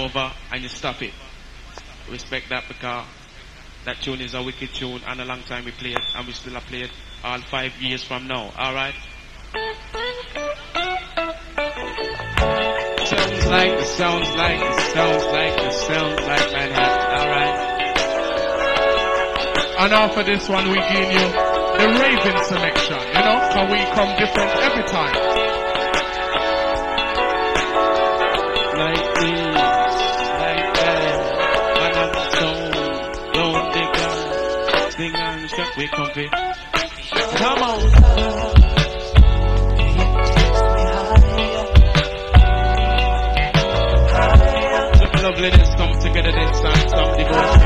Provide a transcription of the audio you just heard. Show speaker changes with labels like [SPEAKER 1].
[SPEAKER 1] over and you stop it. Respect that because that tune is a wicked tune and a long time we play it and we still have played all 5 years from now. Alright? Sounds like Manhattan. Alright?
[SPEAKER 2] And after this one we give you the Raven selection, you know, cause we come different every time.
[SPEAKER 1] Like this, like that, and I'm so don't dig up, sing and shut we comfy. Come on. Loveliness come together this time, somebody goes